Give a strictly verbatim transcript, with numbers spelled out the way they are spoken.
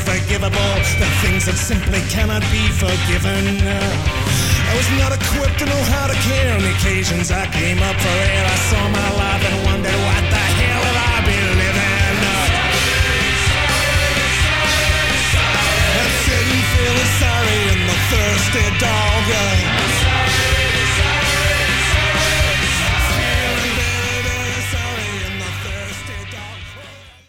unforgivable, the things that simply cannot be forgiven. I was not equipped to know how to care on the occasions I came up for air. I saw my life and wondered what the hell